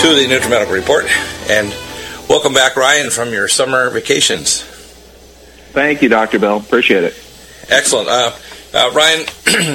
to the NutriMedical Report, and welcome back, Ryan, from your summer vacations. Thank you, Dr. Bell. Appreciate it. Excellent. Ryan,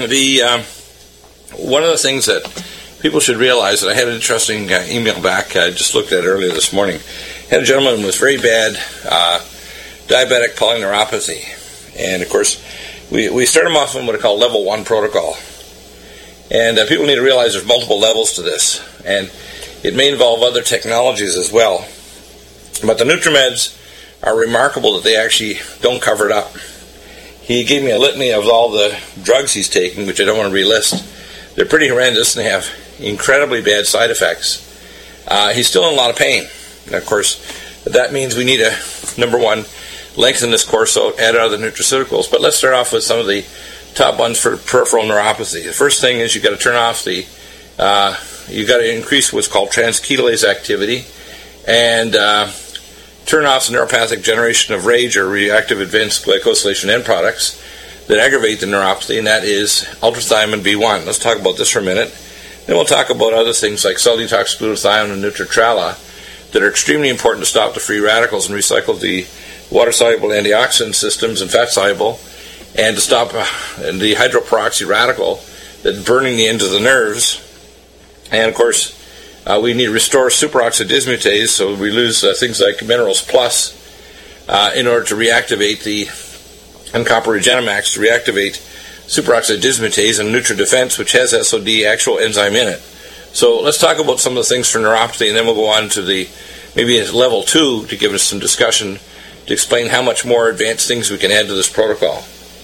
one of the things that people should realize, that I had an interesting email back, I just looked at it earlier this morning. I had a gentleman with very bad diabetic polyneuropathy, and of course, we start him off on what I call level 1 protocol. And people need to realize there's multiple levels to this, and it may involve other technologies as well. But the NutriMeds are remarkable that they actually don't cover it up. He gave me a litany of all the drugs he's taking, which I don't want to relist. They're pretty horrendous, and they have incredibly bad side effects. He's still in a lot of pain. And of course, that means we need to, number one, lengthen this course, so add other nutraceuticals. But let's start off with some of the top ones for peripheral neuropathy. The first thing is you've got to turn off you've got to increase what's called transketolase activity, and turn off the neuropathic generation of RAGE, or reactive advanced glycosylation end products, that aggravate the neuropathy, and that is ultrathymine B1. Let's talk about this for a minute. Then we'll talk about other things like cell detox glutathione and Nutritrala that are extremely important to stop the free radicals and recycle the water-soluble antioxidant systems and fat-soluble, and to stop the hydroperoxy radical that's burning the ends of the nerves. And of course, we need to restore superoxide dismutase, so we lose things like Minerals Plus in order to reactivate and Copper Regenemax to reactivate superoxide dismutase, and NutriDefense, which has SOD actual enzyme in it. So let's talk about some of the things for neuropathy, and then we'll go on to maybe level 2 to give us some discussion to explain how much more advanced things we can add to this protocol.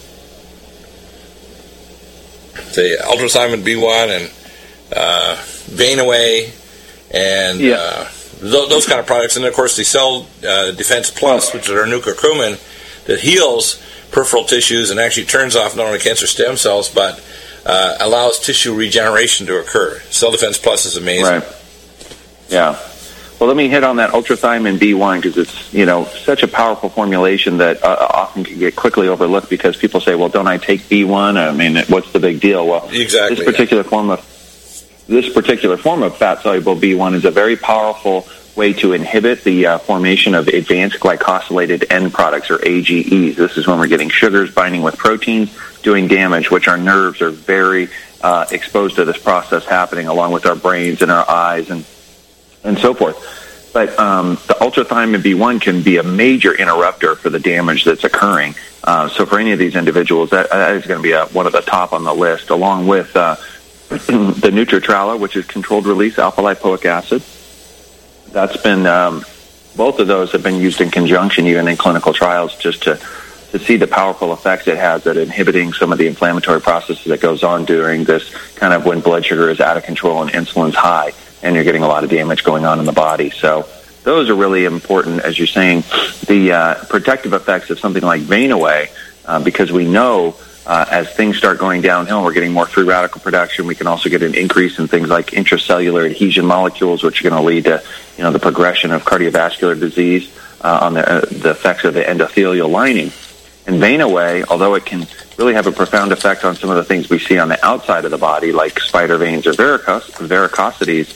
Say ultrathymine B1 and Vein-Away and those kind of products, and of course the Cell Defense Plus, which is our nucocurcumin that heals peripheral tissues and actually turns off not only cancer stem cells but allows tissue regeneration to occur. Cell Defense Plus is amazing. Right. Yeah. Well, let me hit on that ultrathymine B1, because it's such a powerful formulation that often can get quickly overlooked, because people say, well, don't I take B1? I mean, what's the big deal? Well, exactly. This particular form of fat-soluble B1 is a very powerful way to inhibit the formation of advanced glycosylated end products, or AGEs. This is when we're getting sugars binding with proteins, doing damage, which our nerves are very exposed to this process happening, along with our brains and our eyes and so forth. But the ultrathymine B1 can be a major interrupter for the damage that's occurring. So for any of these individuals, that is going to be one of the top on the list, along with the Nutritrala, which is controlled release alpha-lipoic acid. That's been both of those have been used in conjunction, even in clinical trials, just to see the powerful effects it has at inhibiting some of the inflammatory processes that goes on during this kind of when blood sugar is out of control and insulin's high, and you're getting a lot of damage going on in the body. So those are really important, as you're saying. The protective effects of something like Vein-Away, because we know as things start going downhill, we're getting more free radical production. We can also get an increase in things like intracellular adhesion molecules, which are going to lead to the progression of cardiovascular disease on the effects of the endothelial lining. And Vein-Away, although it can really have a profound effect on some of the things we see on the outside of the body, like spider veins or varicosities,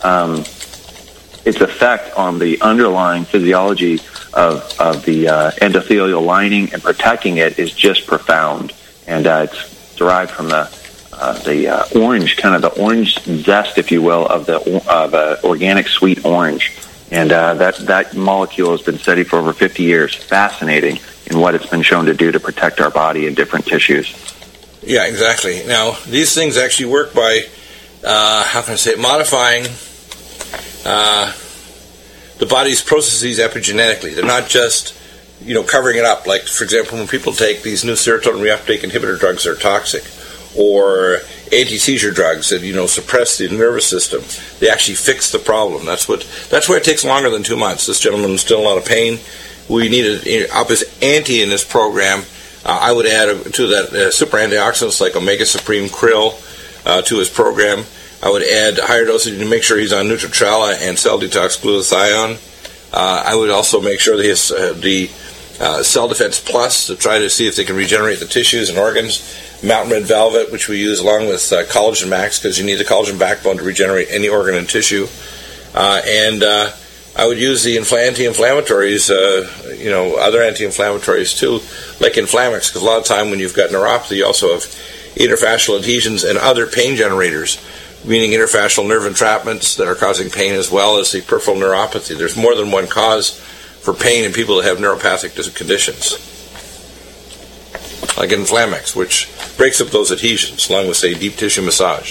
its effect on the underlying physiology of the endothelial lining and protecting it is just profound. And it's derived from the orange, kind of the orange zest, if you will, of organic sweet orange. And that molecule has been studied for over 50 years. Fascinating in what it's been shown to do to protect our body in different tissues. Yeah, exactly. Now, these things actually work by, modifying the body's processes epigenetically. They're not just, covering it up. Like, for example, when people take these new serotonin reuptake inhibitor drugs that are toxic, or anti-seizure drugs that, suppress the nervous system, they actually fix the problem. That's why it takes longer than 2 months. This gentleman's still in a lot of pain. We needed up his ante in this program. I would add to that super antioxidants like Omega Supreme Krill to his program. I would add higher dosage to make sure he's on Nutritrala and Cell Detox Glutathione. I would also make sure that he has the Cell Defense Plus to try to see if they can regenerate the tissues and organs. Mountain Red Velvet, which we use along with Collagen Max, because you need the collagen backbone to regenerate any organ and tissue. And I would use the anti-inflammatories, other anti-inflammatories too, like Inflamex, because a lot of time when you've got neuropathy, you also have interfascial adhesions and other pain generators, meaning interfascial nerve entrapments that are causing pain as well as the peripheral neuropathy. There's more than one cause for pain in people that have neuropathic conditions, like Inflamex, which breaks up those adhesions, along with, say, deep tissue massage.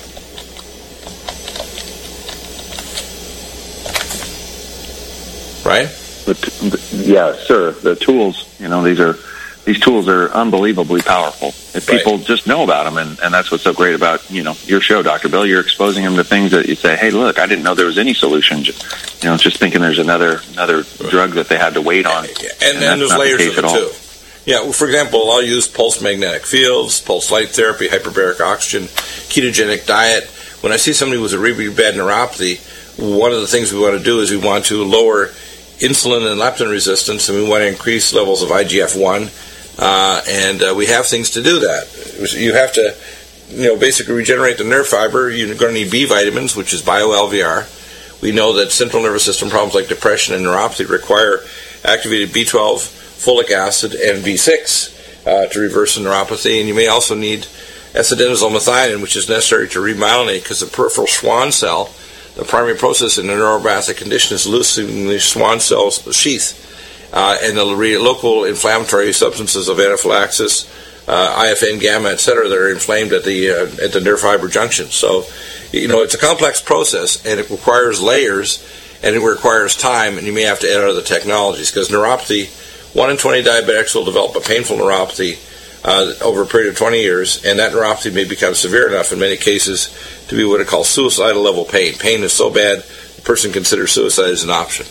Right? Yeah, sir. The tools, these tools are unbelievably powerful. If people just know about them, and that's what's so great about, your show, Dr. Bill. You're exposing them to things that you say, hey, look, I didn't know there was any solution. Just thinking there's another drug that they had to wait on. And there's layers of it, too. Yeah, well, for example, I'll use pulse magnetic fields, pulse light therapy, hyperbaric oxygen, ketogenic diet. When I see somebody with a really bad neuropathy, one of the things we want to do is we want to lower insulin and leptin resistance, and we want to increase levels of IGF-1, and we have things to do that. You have to, basically regenerate the nerve fiber. You're going to need B vitamins, which is bio-LVR. We know that central nervous system problems like depression and neuropathy require activated B12, folic acid, and B6 to reverse the neuropathy, and you may also need S-adenosine methionine, which is necessary to remyelinate, because the peripheral Schwann cell, the primary process in a neuropathic condition, is loosening the Schwann cell sheath, and the local inflammatory substances of anaphylaxis, IFN gamma, etc., that are inflamed at the nerve fiber junction. So, it's a complex process, and it requires layers, and it requires time, and you may have to add other technologies, because neuropathy, 1 in 20 diabetics will develop a painful neuropathy over a period of 20 years, and that neuropathy may become severe enough in many cases to be what are called suicidal level pain. Pain is so bad, the person considers suicide as an option.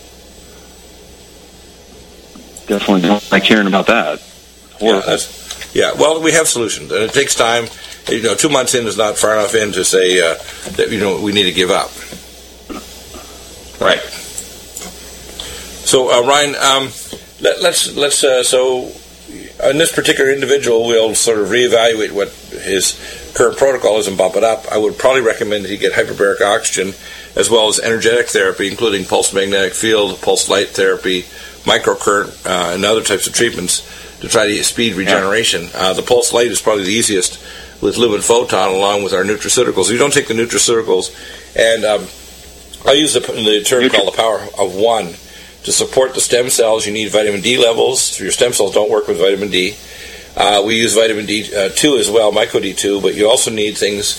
Definitely don't like hearing about that. Well, we have solutions, and it takes time. 2 months in is not far enough in to say that we need to give up. Right. So, Ryan, so on this particular individual, we'll sort of reevaluate what his current protocol is and bump it up. I would probably recommend that he get hyperbaric oxygen as well as energetic therapy, including pulse magnetic field, pulse light therapy, microcurrent, and other types of treatments to try to speed regeneration. The pulse light is probably the easiest with Lumen Photon along with our nutraceuticals. You don't take the nutraceuticals, and I use the term called the power of one. To support the stem cells, you need vitamin D levels. Your stem cells don't work with vitamin D. We use vitamin D2 as well, myco D2, but you also need things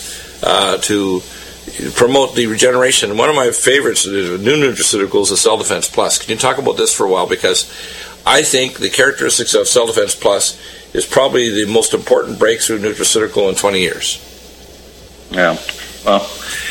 to promote the regeneration. And one of my favorites, new nutraceuticals, is Cell Defense Plus. Can you talk about this for a while? Because I think the characteristics of Cell Defense Plus is probably the most important breakthrough nutraceutical in 20 years. Yeah. Well,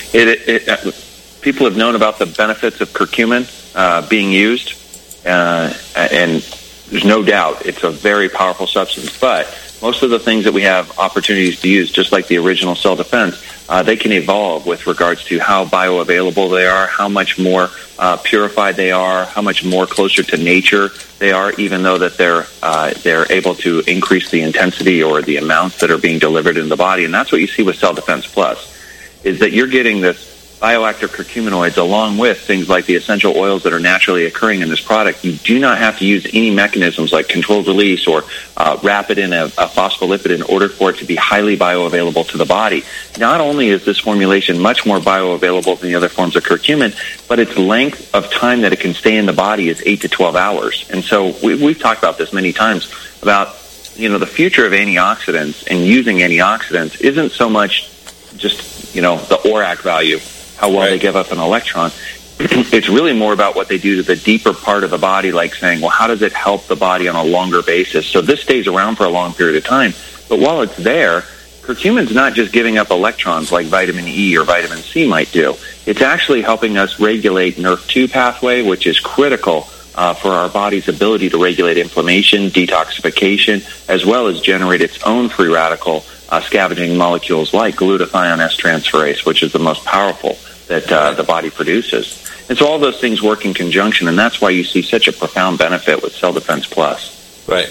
people have known about the benefits of curcumin being used, and there's no doubt it's a very powerful substance. But most of the things that we have opportunities to use, just like the original Cell Defense, they can evolve with regards to how bioavailable they are, how much more purified they are, how much more closer to nature they are, even though that they're able to increase the intensity or the amounts that are being delivered in the body. And that's what you see with Cell Defense Plus, is that you're getting this bioactive curcuminoids along with things like the essential oils that are naturally occurring in this product. You do not have to use any mechanisms like controlled release or wrap it in a phospholipid in order for it to be highly bioavailable to the body. Not only is this formulation much more bioavailable than the other forms of curcumin, but its length of time that it can stay in the body is 8 to 12 hours. And so we've talked about this many times about, the future of antioxidants and using antioxidants isn't so much just, the ORAC value, how well they give up an electron. It's really more about what they do to the deeper part of the body, like saying, well, how does it help the body on a longer basis? So this stays around for a long period of time. But while it's there, curcumin's not just giving up electrons like vitamin E or vitamin C might do. It's actually helping us regulate NRF2 pathway, which is critical for our body's ability to regulate inflammation, detoxification, as well as generate its own free radical scavenging molecules like glutathione S-transferase, which is the most powerful that the body produces. And so all those things work in conjunction, and that's why you see such a profound benefit with Cell Defense Plus. Right.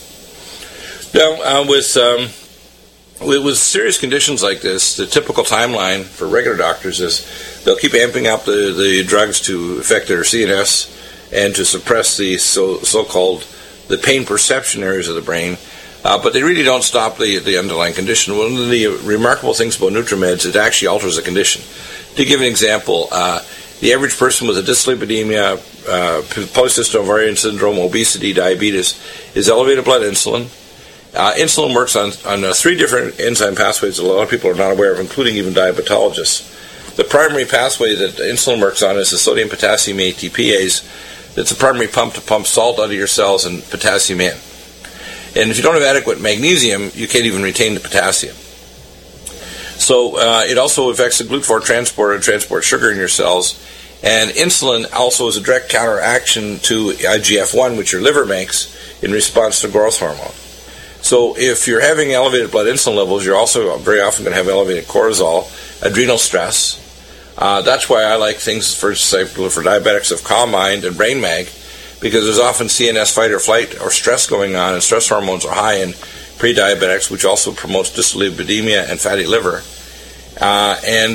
Now, with serious conditions like this, the typical timeline for regular doctors is they'll keep amping up the drugs to affect their CNS and to suppress the so-called the pain perception areas of the brain. But they really don't stop the underlying condition. One of the remarkable things about NutriMeds, it actually alters the condition. To give an example, the average person with a dyslipidemia, polycystic ovarian syndrome, obesity, diabetes, is elevated blood insulin. Insulin works on 3 different enzyme pathways that a lot of people are not aware of, including even diabetologists. The primary pathway that insulin works on is the sodium-potassium ATPase. That's a primary pump to pump salt out of your cells and potassium in. And if you don't have adequate magnesium, you can't even retain the potassium. So it also affects the GLUT4 transporter and transport sugar in your cells. And insulin also is a direct counteraction to IGF-1, which your liver makes in response to growth hormone. So if you're having elevated blood insulin levels, you're also very often going to have elevated cortisol, adrenal stress. That's why I like things, for example, for diabetics of Calm Mind and Brain Mag, because there's often CNS fight or flight or stress going on, and stress hormones are high in pre-diabetics, which also promotes dyslipidemia and fatty liver. And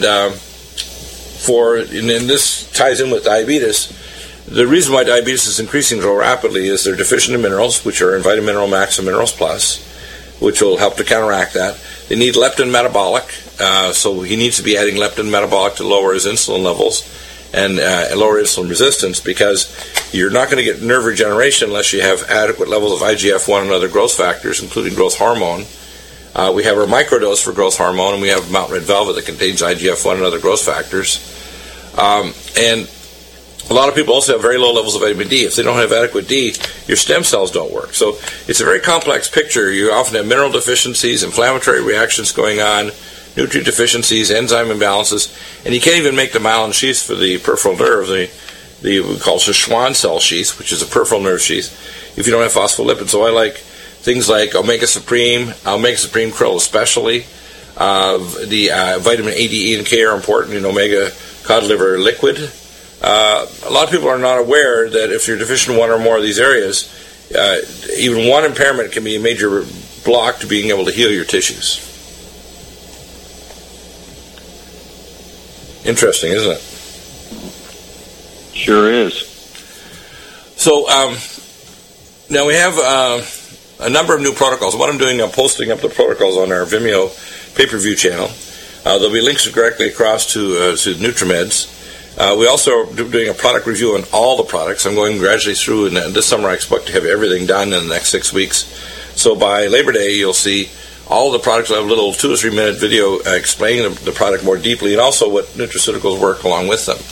this ties in with diabetes. The reason why diabetes is increasing so rapidly is they're deficient in minerals, which are in Vitamin Mineral Max and Minerals Plus, which will help to counteract that. They need leptin metabolic, so he needs to be adding leptin metabolic to lower his insulin levels and lower insulin resistance, because you're not going to get nerve regeneration unless you have adequate levels of IGF-1 and other growth factors, including growth hormone. We have our microdose for growth hormone, and we have Mount Red Velvet that contains IGF-1 and other growth factors. And a lot of people also have very low levels of vitamin D. If they don't have adequate D, your stem cells don't work. So it's a very complex picture. You often have mineral deficiencies, inflammatory reactions going on, nutrient deficiencies, enzyme imbalances, and you can't even make the myelin sheath for the peripheral nerve, we call it the Schwann cell sheath, which is a peripheral nerve sheath, if you don't have phospholipids. So I like things like Omega Supreme Krill especially. The vitamin A, D, E, and K are important in Omega cod liver liquid. A lot of people are not aware that if you're deficient in one or more of these areas, even one impairment can be a major block to being able to heal your tissues. Interesting, isn't it? Sure is. So now we have a number of new protocols. What I'm doing, I'm posting up the protocols on our Vimeo pay-per-view channel. There'll be links directly across to NutriMeds. We also are doing a product review on all the products. I'm going gradually through, and this summer I expect to have everything done in the next 6 weeks. So by Labor Day, you'll see all the products. I'll have a little 2 or 3 minute video explaining the product more deeply, and also what nutraceuticals work along with them.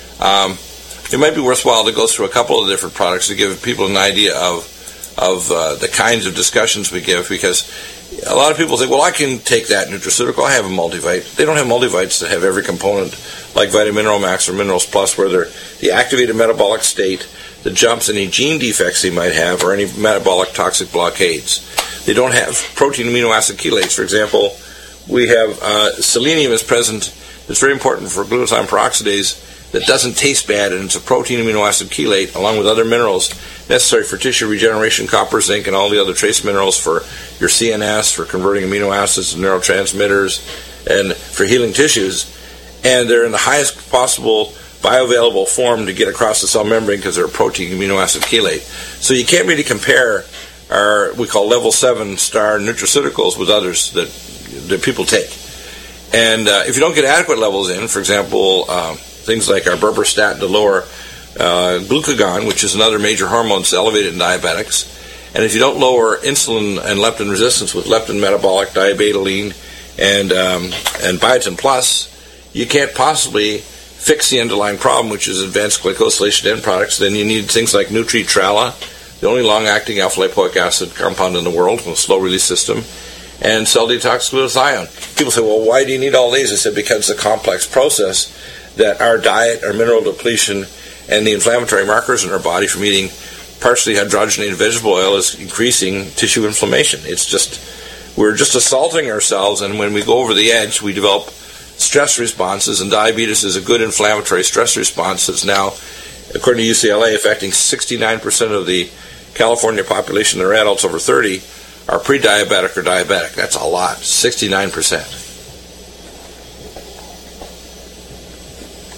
It might be worthwhile to go through a couple of different products to give people an idea of the kinds of discussions we give, because a lot of people think, well, I can take that nutraceutical, I have a multivite. They don't have multivites that have every component like Vitamin Mineral Max or Minerals Plus, where they're the activated metabolic state that jumps any gene defects they might have or any metabolic toxic blockades. They don't have protein amino acid chelates. For example, we have selenium is present. It's very important for glutathione peroxidase that doesn't taste bad, and it's a protein amino acid chelate along with other minerals necessary for tissue regeneration, copper, zinc, and all the other trace minerals for your CNS, for converting amino acids to neurotransmitters, and for healing tissues. And they're in the highest possible bioavailable form to get across the cell membrane because they're a protein amino acid chelate. So you can't really compare our, we call level 7 star nutraceuticals with others that people take. And if you don't get adequate levels in, for example, things like our berberstatin to lower glucagon, which is another major hormone that's elevated in diabetics. And if you don't lower insulin and leptin resistance with leptin metabolic, diabetoline, and biotin plus, you can't possibly fix the underlying problem, which is advanced glycosylation end products. Then you need things like Nutri-Trala, the only long-acting alpha-lipoic acid compound in the world with a slow-release system, and cell detox glutathione. People say, well, why do you need all these? I said, because it's a complex process that our diet, our mineral depletion, and the inflammatory markers in our body from eating partially hydrogenated vegetable oil is increasing tissue inflammation. It's just, we're just assaulting ourselves, and when we go over the edge, we develop stress responses, and diabetes is a good inflammatory stress response that's now, according to UCLA, affecting 69% of the California population that are adults over 30 are pre-diabetic or diabetic. That's a lot, 69%.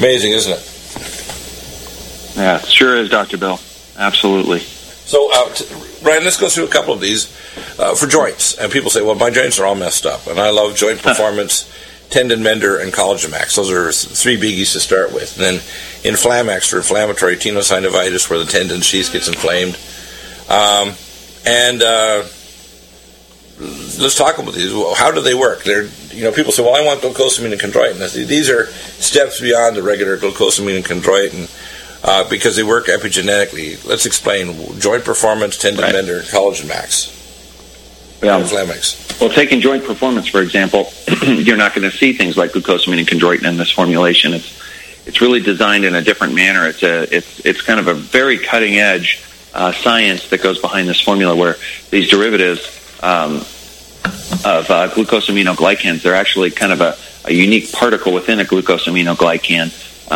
Amazing, isn't it? Yeah, it sure is, Dr. Bill. Absolutely. So, Ryan, let's go through a couple of these for joints. And people say, well, my joints are all messed up. And I love Joint Performance, Tendon Mender, and Collagen Max. Those are three biggies to start with. And then Inflamax for inflammatory tenosynovitis, where the tendon sheath gets inflamed. Let's talk about these. How do they work? People say, well, I want glucosamine and chondroitin. These are steps beyond the regular glucosamine and chondroitin because they work epigenetically. Let's explain Joint Performance, Tendon Mender, Collagen Max. Yeah. Inflamax. Well, taking Joint Performance, for example, you're not going to see things like glucosamine and chondroitin in this formulation. It's really designed in a different manner. It's kind of a very cutting edge science that goes behind this formula, where these derivatives of glucosaminoglycans, they're actually kind of a unique particle within a glucosaminoglycan,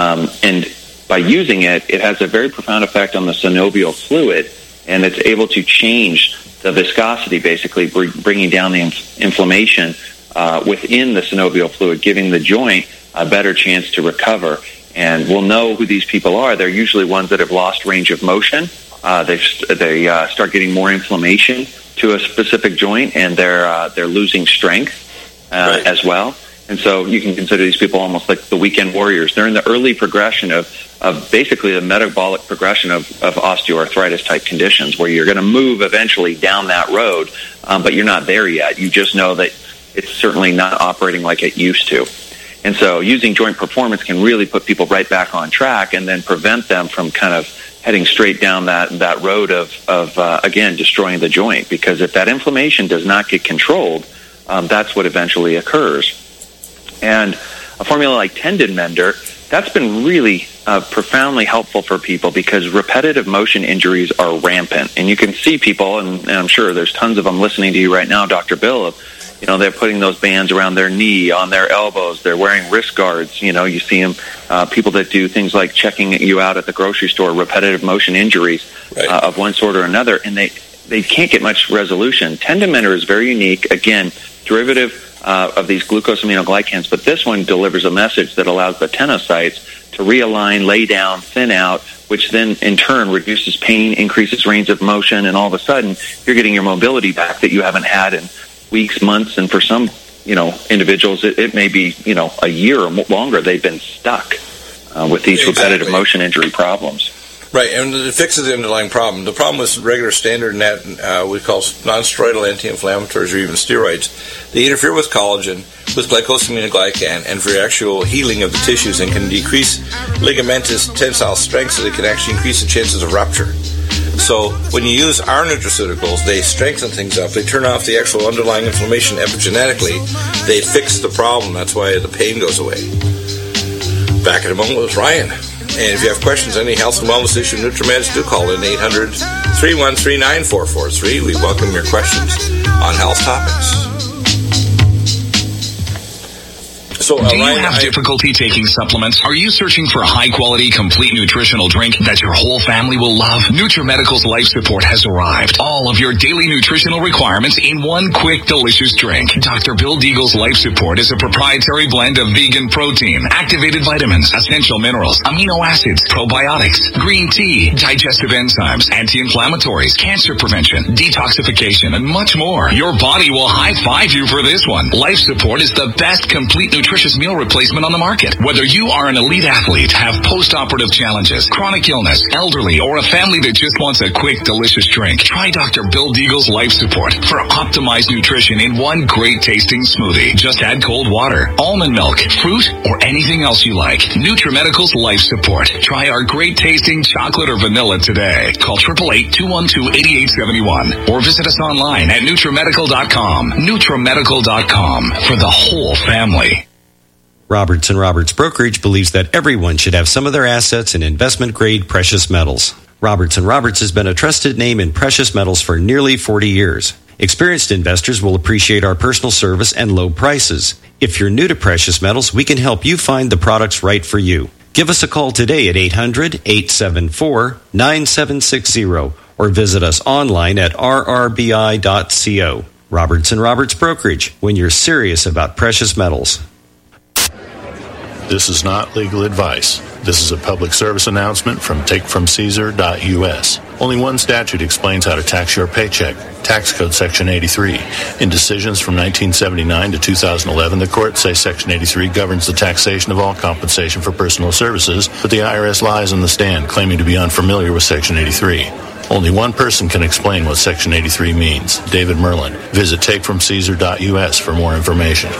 and by using it, it has a very profound effect on the synovial fluid, and it's able to change the viscosity, basically bringing down the inflammation within the synovial fluid, giving the joint a better chance to recover. And we'll know who these people are. They're usually ones that have lost range of motion. They start getting more inflammation to a specific joint, and they're losing strength as well. And so you can consider these people almost like the weekend warriors. They're in the early progression of basically the metabolic progression of osteoarthritis-type conditions, where you're going to move eventually down that road, but you're not there yet. You just know that it's certainly not operating like it used to. And so using Joint Performance can really put people right back on track and then prevent them from kind of heading straight down that road of again, destroying the joint. Because if that inflammation does not get controlled, that's what eventually occurs. And a formula like Tendon Mender, that's been really profoundly helpful for people because repetitive motion injuries are rampant. And you can see people, and I'm sure there's tons of them listening to you right now, Dr. Bill, they're putting those bands around their knee, on their elbows. They're wearing wrist guards. You see them, people that do things like checking you out at the grocery store, repetitive motion injuries of one sort or another, and they can't get much resolution. Tendon Mender is very unique. Again, derivative of these glucosaminoglycans, but this one delivers a message that allows the tenocytes to realign, lay down, thin out, which then in turn reduces pain, increases range of motion, and all of a sudden you're getting your mobility back that you haven't had in weeks, months, and for some individuals it may be a year or longer they've been stuck with these repetitive motion injury problems. Right, and it fixes the underlying problem. The problem with regular standard we call non-steroidal anti-inflammatories or even steroids, they interfere with collagen, with glycosaminoglycan, and for actual healing of the tissues, and can decrease ligamentous tensile strength, so they can actually increase the chances of rupture. So when you use our nutraceuticals, they strengthen things up. They turn off the actual underlying inflammation epigenetically. They fix the problem. That's why the pain goes away. Back in a moment with Ryan. And if you have questions on any health and wellness issue, NutriMeds, do call in 800-313-9443. We welcome your questions on health topics. So, do you have difficulty taking supplements? Are you searching for a high-quality, complete nutritional drink that your whole family will love? NutriMedical's Life Support has arrived. All of your daily nutritional requirements in one quick, delicious drink. Dr. Bill Deagle's Life Support is a proprietary blend of vegan protein, activated vitamins, essential minerals, amino acids, probiotics, green tea, digestive enzymes, anti-inflammatories, cancer prevention, detoxification, and much more. Your body will high-five you for this one. Life Support is the best complete nutrition meal replacement on the market. Whether you are an elite athlete, have post-operative challenges, chronic illness, elderly, or a family that just wants a quick, delicious drink, try Dr. Bill Deagle's Life Support for optimized nutrition in one great tasting smoothie. Just add cold water, almond milk, fruit, or anything else you like. NutriMedical's Life Support. Try our great tasting chocolate or vanilla today. Call 888-212-8871 or visit us online at NutriMedical.com. NutriMedical.com for the whole family. Roberts & Roberts Brokerage believes that everyone should have some of their assets in investment-grade precious metals. Roberts & Roberts has been a trusted name in precious metals for nearly 40 years. Experienced investors will appreciate our personal service and low prices. If you're new to precious metals, we can help you find the products right for you. Give us a call today at 800-874-9760 or visit us online at rrbi.co. Roberts & Roberts Brokerage, when you're serious about precious metals. This is not legal advice. This is a public service announcement from takefromcaesar.us. Only one statute explains how to tax your paycheck, Tax Code Section 83. In decisions from 1979 to 2011, the courts say Section 83 governs the taxation of all compensation for personal services, but the IRS lies on the stand, claiming to be unfamiliar with Section 83. Only one person can explain what Section 83 means, David Merlin. Visit takefromcaesar.us for more information.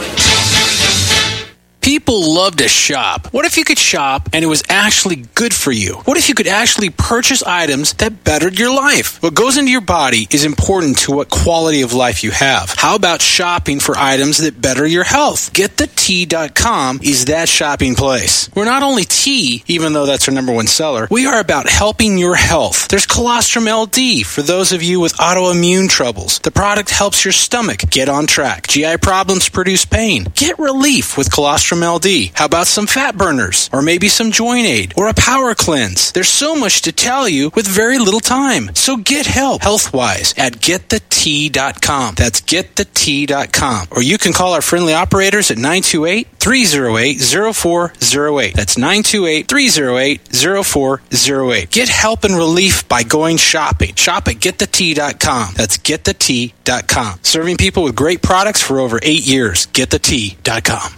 People love to shop. What if you could shop and it was actually good for you? What if you could actually purchase items that bettered your life? What goes into your body is important to what quality of life you have. How about shopping for items that better your health? GetTheT.com is that shopping place. We're not only tea, even though that's our number one seller, we are about helping your health. There's Colostrum LD for those of you with autoimmune troubles. The product helps your stomach get on track. GI problems produce pain. Get relief with Colostrum LD. How about some fat burners? Or maybe some joint aid? Or a power cleanse? There's so much to tell you with very little time. So get help health-wise at GetTheT.com. That's GetTheT.com. Or you can call our friendly operators at 928-308-0408. That's 928-308-0408. Get help and relief by going shopping. Shop at GetTheT.com. That's GetTheT.com. Serving people with great products for over 8 years. GetTheT.com.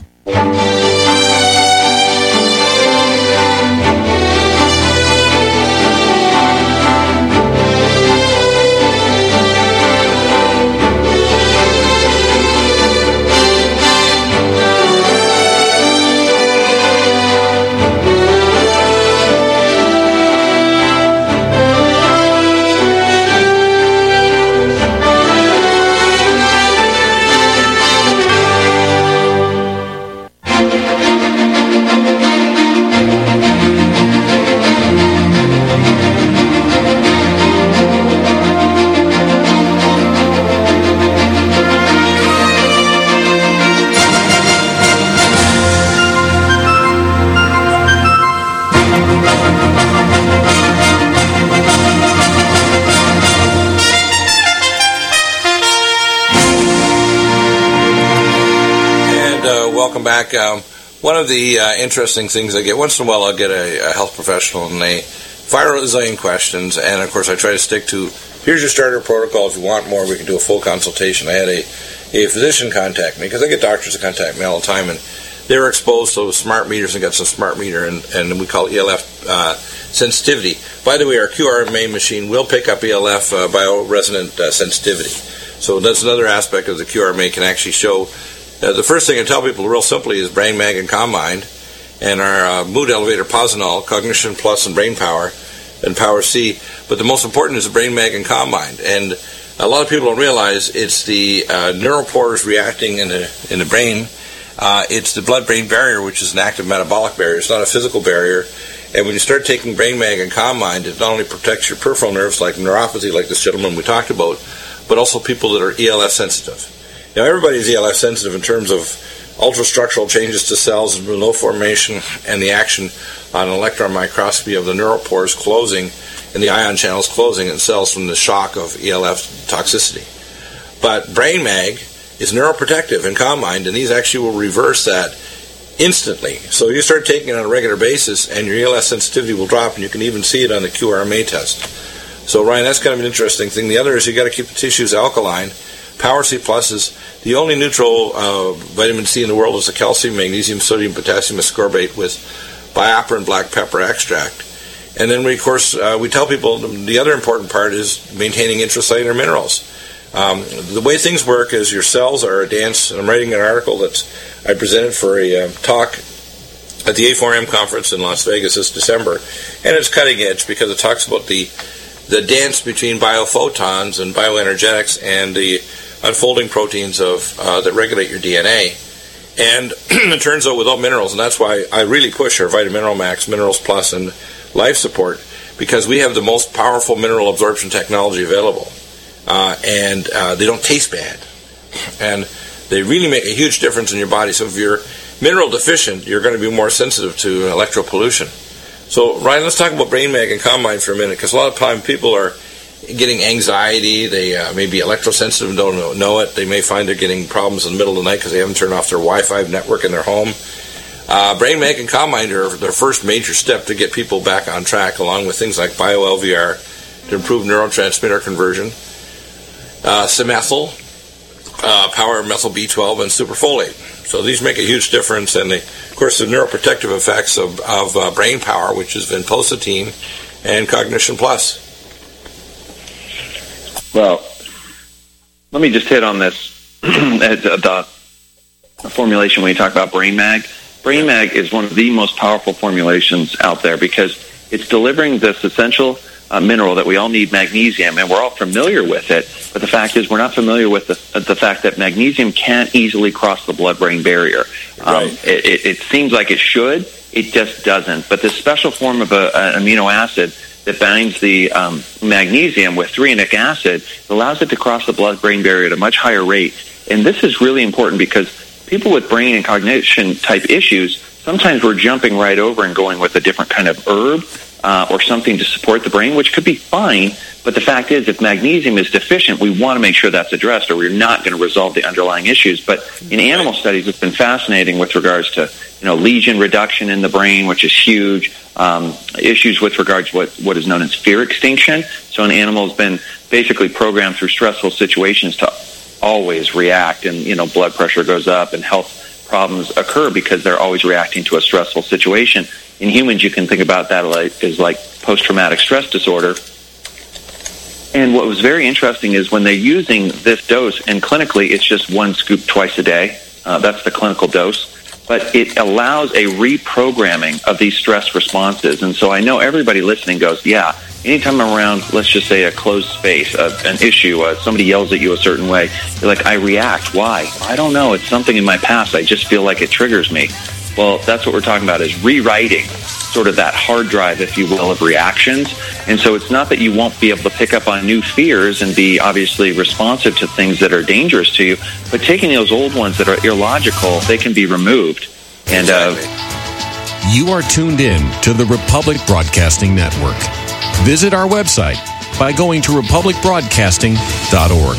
Welcome back. One of the interesting things I get, once in a while I'll get a health professional and they fire a zillion questions, and of course I try to stick to, here's your starter protocol. If you want more, we can do a full consultation. I had a physician contact me, because I get doctors that contact me all the time, and they were exposed to smart meters and got some smart meter, and we call it ELF sensitivity. By the way, our QRMA machine will pick up ELF bioresonant sensitivity. So that's another aspect of the QRMA, can actually show. The first thing I tell people real simply is Brain Mag and Calm Mind, and our mood elevator Posinol, Cognition Plus and Brain Power, and Power C. But the most important is the Brain Mag and Calm Mind. And a lot of people don't realize it's the neural pores reacting in the brain. It's the blood-brain barrier, which is an active metabolic barrier. It's not a physical barrier. And when you start taking Brain Mag and Calm Mind, it not only protects your peripheral nerves, like neuropathy, like this gentleman we talked about, but also people that are ELF sensitive. Now, everybody's ELF sensitive in terms of ultrastructural changes to cells and Renault formation and the action on an electron microscopy of the neural pores closing and the ion channels closing in cells from the shock of ELF toxicity. But Brain Mag is neuroprotective and Calm Mind, and these actually will reverse that instantly. So you start taking it on a regular basis, and your ELF sensitivity will drop, and you can even see it on the QRMA test. So, Ryan, that's kind of an interesting thing. The other is you got to keep the tissues alkaline. Power C Plus is the only neutral vitamin C in the world. Is the calcium, magnesium, sodium, potassium ascorbate with BioPerine black pepper extract. And then, we tell people the other important part is maintaining intracellular minerals. The way things work is your cells are a dance, and I'm writing an article that I presented for a talk at the A4M conference in Las Vegas this December, and it's cutting edge because it talks about the dance between biophotons and bioenergetics and the unfolding proteins that regulate your DNA. And it turns out without minerals, and that's why I really push our Vitamineral Max, Minerals Plus, and Life Support, because we have the most powerful mineral absorption technology available. And they don't taste bad. And they really make a huge difference in your body. So if you're mineral deficient, you're going to be more sensitive to electropollution. So, Ryan, let's talk about Brain Mag and Calm Mind for a minute, because a lot of time people are getting anxiety. They may be electrosensitive and don't know it. They may find they're getting problems in the middle of the night because they haven't turned off their Wi-Fi network in their home. Brain Mag and CalMind are their first major step to get people back on track, along with things like BioLVR to improve neurotransmitter conversion, Symethyl, Power Methyl B12, and Superfolate. So these make a huge difference, and of course the neuroprotective effects of Brain Power, which is vinpocetine, and Cognition Plus. Well, let me just hit on this the formulation when you talk about Brain Mag. Brain Mag is one of the most powerful formulations out there because it's delivering this essential mineral that we all need, magnesium, and we're all familiar with it. But the fact is, we're not familiar with the fact that magnesium can't easily cross the blood-brain barrier. Right. It seems like it should. It just doesn't. But this special form of an amino acid that binds the magnesium with threonic acid allows it to cross the blood-brain barrier at a much higher rate. And this is really important because people with brain and cognition type issues, sometimes we're jumping right over and going with a different kind of herb or something to support the brain, which could be fine. But the fact is, if magnesium is deficient, we want to make sure that's addressed, or we're not going to resolve the underlying issues. But in animal studies, it's been fascinating with regards to lesion reduction in the brain, which is huge. Issues with regards to what is known as fear extinction. So an animal has been basically programmed through stressful situations to always react, and blood pressure goes up and health problems occur because they're always reacting to a stressful situation. In humans, you can think about that as like post-traumatic stress disorder. And what was very interesting is when they're using this dose, and clinically it's just 1 scoop twice a day. That's the clinical dose. But it allows a reprogramming of these stress responses. And so I know everybody listening goes, yeah, anytime I'm around, let's just say a closed space, an issue, somebody yells at you a certain way, you're like, I react. Why? I don't know. It's something in my past. I just feel like it triggers me. Well, that's what we're talking about, is rewriting sort of that hard drive, if you will, of reactions. And so it's not that you won't be able to pick up on new fears and be obviously responsive to things that are dangerous to you, but taking those old ones that are illogical, they can be removed. And you are tuned in to the Republic Broadcasting Network. Visit our website by going to republicbroadcasting.org.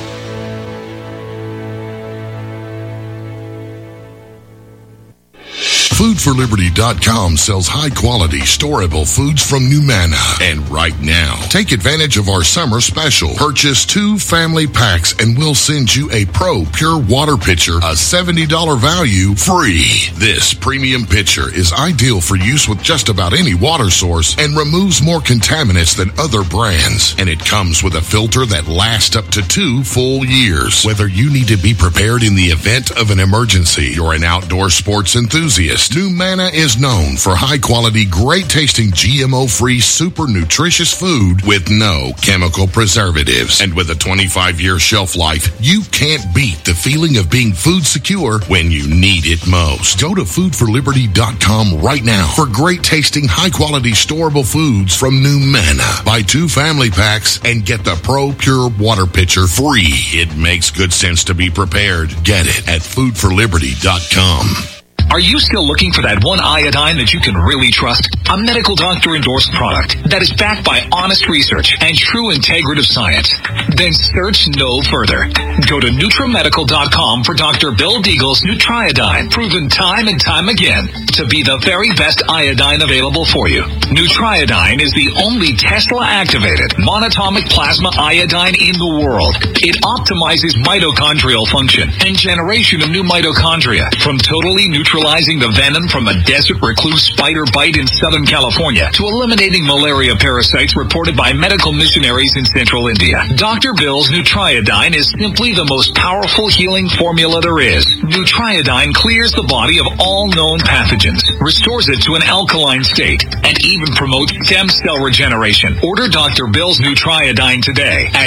FoodForLiberty.com sells high-quality, storable foods from Numana. And right now, take advantage of our summer special. Purchase 2 family packs and we'll send you a Pro Pure Water Pitcher, a $70 value, free. This premium pitcher is ideal for use with just about any water source and removes more contaminants than other brands. And it comes with a filter that lasts up to 2 full years. Whether you need to be prepared in the event of an emergency or an outdoor sports enthusiast, Numana is known for high-quality, great-tasting, GMO-free, super nutritious food with no chemical preservatives. And with a 25-year shelf life, you can't beat the feeling of being food secure when you need it most. Go to foodforliberty.com right now for great-tasting, high-quality, storable foods from Numana. Buy 2 family packs and get the Pro Pure Water Pitcher free. It makes good sense to be prepared. Get it at foodforliberty.com. Are you still looking for that one iodine that you can really trust? A medical doctor-endorsed product that is backed by honest research and true integrative science? Then search no further. Go to NutriMedical.com for Dr. Bill Deagle's Nutriodine, proven time and time again to be the very best iodine available for you. Nutriodine is the only Tesla-activated monatomic plasma iodine in the world. It optimizes mitochondrial function and generation of new mitochondria, from totally neutralizing the venom from a desert recluse spider bite in Southern California to eliminating malaria parasites reported by medical missionaries in central India. Dr. Bill's Nutriodine is simply the most powerful healing formula there is. Nutriodine clears the body of all known pathogens, restores it to an alkaline state, and even promotes stem cell regeneration. Order Dr. Bill's Nutriodine today at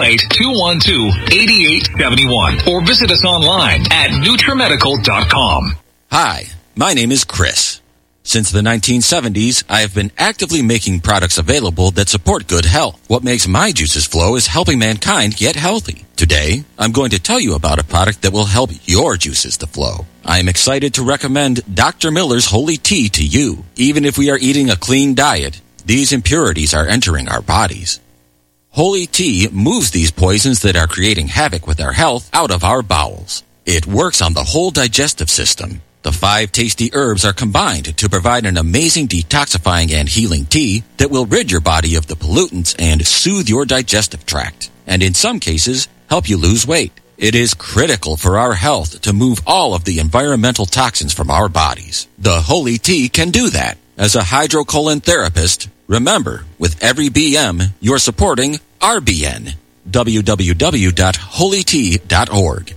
888-212-8871 or visit us online at NutriMedical.com. Hi, my name is Chris. Since the 1970s, I have been actively making products available that support good health. What makes my juices flow is helping mankind get healthy. Today, I'm going to tell you about a product that will help your juices to flow. I am excited to recommend Dr. Miller's Holy Tea to you. Even if we are eating a clean diet, these impurities are entering our bodies. Holy Tea moves these poisons that are creating havoc with our health out of our bowels. It works on the whole digestive system. The 5 tasty herbs are combined to provide an amazing detoxifying and healing tea that will rid your body of the pollutants and soothe your digestive tract, and in some cases, help you lose weight. It is critical for our health to move all of the environmental toxins from our bodies. The Holy Tea can do that. As a hydrocolon therapist, remember, with every BM, you're supporting RBN. www.holytea.org.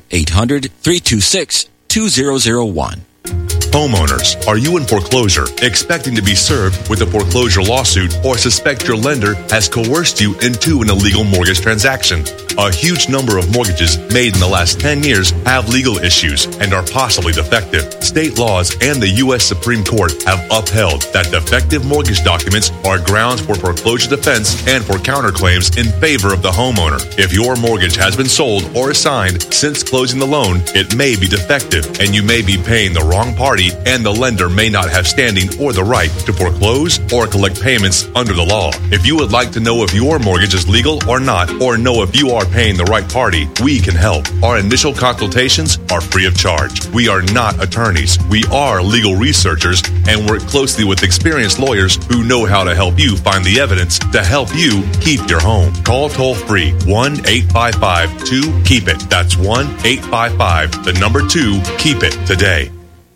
800-326-2001. Homeowners, are you in foreclosure, expecting to be served with a foreclosure lawsuit, or suspect your lender has coerced you into an illegal mortgage transaction? A huge number of mortgages made in the last 10 years have legal issues and are possibly defective. State laws and the U.S. Supreme Court have upheld that defective mortgage documents are grounds for foreclosure defense and for counterclaims in favor of the homeowner. If your mortgage has been sold or assigned since closing the loan, it may be defective and you may be paying the wrong party, and the lender may not have standing or the right to foreclose or collect payments under the law. If you would like to know if your mortgage is legal or not, or know if you are paying the right party, we can help. Our initial consultations are free of charge. We are not attorneys. We are legal researchers and work closely with experienced lawyers who know how to help you find the evidence to help you keep your home. Call toll-free 1-855-2-KEEP-IT. That's 1-855-2-KEEP-IT today.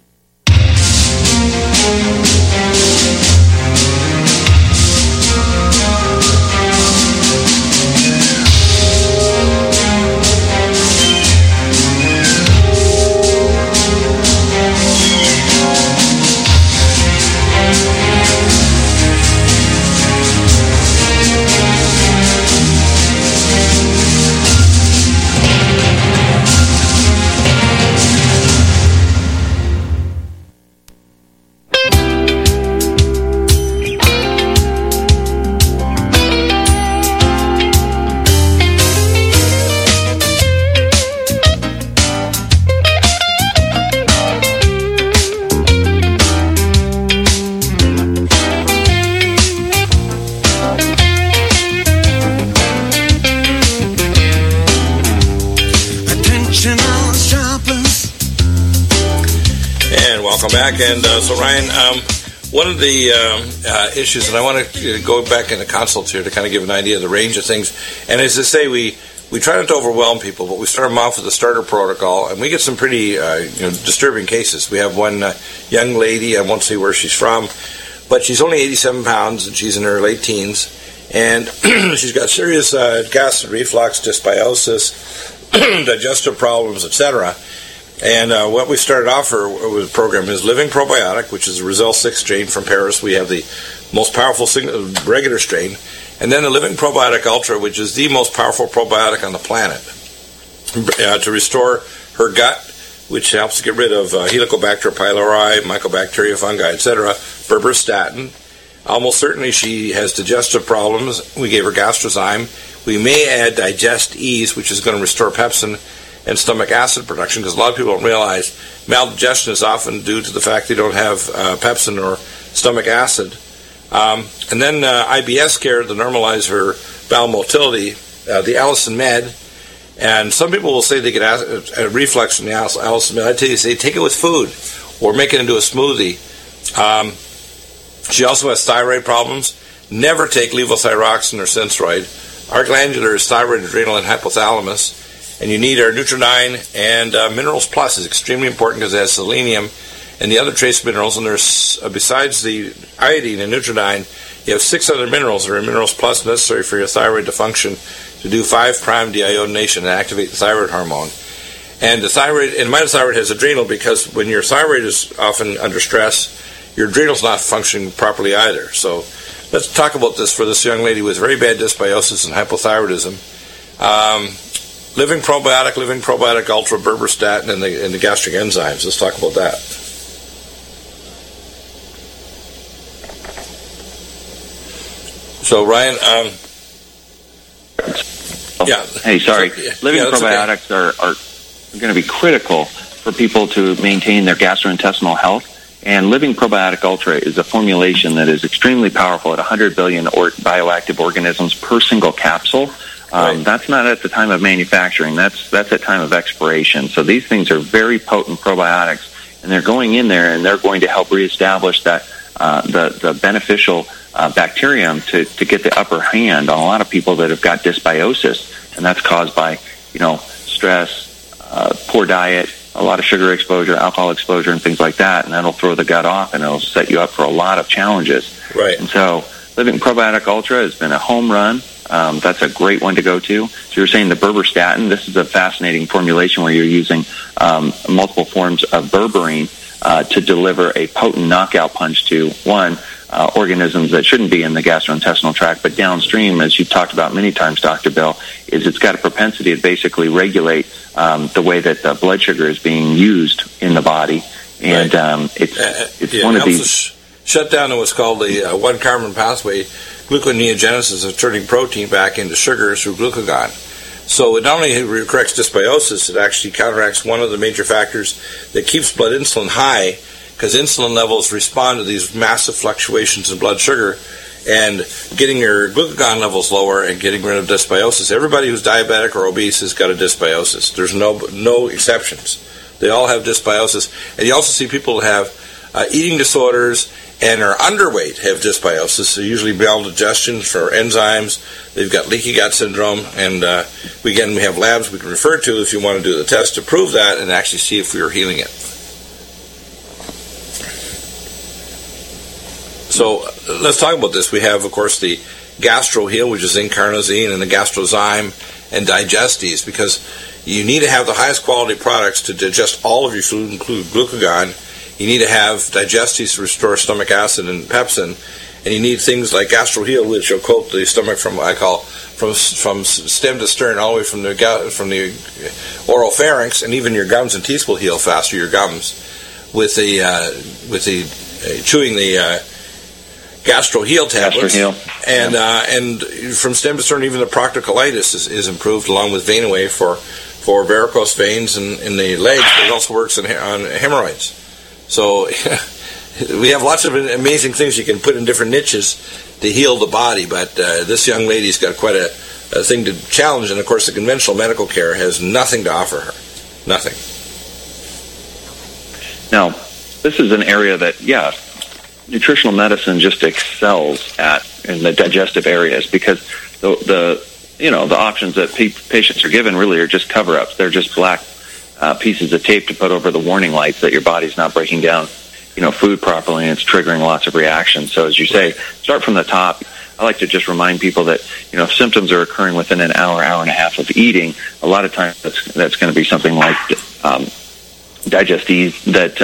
Back. And so, Ryan, one of the issues, and I want to go back into consults here to kind of give an idea of the range of things. And as I say, we try not to overwhelm people, but we start them off with a starter protocol, and we get some pretty disturbing cases. We have one young lady, I won't say where she's from, but she's only 87 pounds, and she's in her late teens, and she's got serious gas and reflux, dysbiosis, digestive problems, etc. And what we started off with the program is Living Probiotic, which is a Rizal 6 strain from Paris. We have the most powerful regular strain. And then the Living Probiotic Ultra, which is the most powerful probiotic on the planet, to restore her gut, which helps get rid of Helicobacter pylori, Mycobacteria fungi, etc., berberstatin. Almost certainly she has digestive problems. We gave her Gastrozyme. We may add Digest Ease, which is going to restore pepsin and stomach acid production, because a lot of people don't realize maldigestion is often due to the fact they don't have pepsin or stomach acid. And then IBS care to normalize her bowel motility, the Allison Med. And some people will say they get a reflux from the Allison Med. I tell you, say take it with food or make it into a smoothie. She also has thyroid problems. Never take levothyroxine or Synthroid. Our glandular is thyroid, adrenal, and hypothalamus. And you need our Nutridyne, and Minerals Plus is extremely important because it has selenium and the other trace minerals. And there's, besides the iodine and Nutridyne, you have 6 other minerals that are in Minerals Plus necessary for your thyroid to function, to do 5' deiodination and activate the thyroid hormone. And the thyroid, and mitothyroid has adrenal, because when your thyroid is often under stress, your adrenal's not functioning properly either. So let's talk about this for this young lady with very bad dysbiosis and hypothyroidism. Living Probiotic Ultra, berberstatin, and the gastric enzymes. Let's talk about that. So, Ryan, yeah. Hey, sorry. Living Probiotics are going to be critical for people to maintain their gastrointestinal health. And Living Probiotic Ultra is a formulation that is extremely powerful at 100 billion bioactive organisms per single capsule. Right. That's not at the time of manufacturing. That's at time of expiration. So these things are very potent probiotics, and they're going in there and they're going to help reestablish that the beneficial bacterium to get the upper hand on a lot of people that have got dysbiosis, and that's caused by stress, poor diet, a lot of sugar exposure, alcohol exposure, and things like that, and that'll throw the gut off and it'll set you up for a lot of challenges. Right. And so Living Probiotic Ultra has been a home run. That's a great one to go to. So you're saying the berberstatin, this is a fascinating formulation where you're using multiple forms of berberine to deliver a potent knockout punch to, one, organisms that shouldn't be in the gastrointestinal tract, but downstream, as you've talked about many times, Dr. Bill, is it's got a propensity to basically regulate the way that the blood sugar is being used in the body. And it's one of these... Shut down what's called the one-carbon pathway, gluconeogenesis of turning protein back into sugar through glucagon. So it not only corrects dysbiosis, it actually counteracts one of the major factors that keeps blood insulin high, because insulin levels respond to these massive fluctuations in blood sugar, and getting your glucagon levels lower and getting rid of dysbiosis. Everybody who's diabetic or obese has got a dysbiosis. There's no exceptions. They all have dysbiosis. And you also see people who have eating disorders and are underweight have dysbiosis. So usually maldigestion for enzymes. They've got leaky gut syndrome, and we have labs we can refer to if you want to do the test to prove that and actually see if we are healing it. So let's talk about this. We have, of course, the GastroHeal, which is zinc carnosine, and the GastroZyme and Digestes, because you need to have the highest quality products to digest all of your food, including glucagon. You need to have Digestes to restore stomach acid and pepsin, and you need things like GastroHeal, which will coat the stomach from stem to stern, all the way from the oral pharynx, and even your gums and teeth will heal faster. Your gums with the chewing the GastroHeal tablets, and from stem to stern, even the proctocolitis is improved, along with Vein-Away for varicose veins in the legs. But it also works on hemorrhoids. So we have lots of amazing things you can put in different niches to heal the body, but this young lady's got quite a thing to challenge, and of course the conventional medical care has nothing to offer her. Nothing. Now, this is an area that, nutritional medicine just excels at in the digestive areas, because the options that patients are given really are just cover-ups. They're just black pieces of tape to put over the warning lights that your body's not breaking down, food properly, and it's triggering lots of reactions. So as you say, start from the top. I like to just remind people that, if symptoms are occurring within an hour and a half of eating, a lot of times that's going to be something like Digestes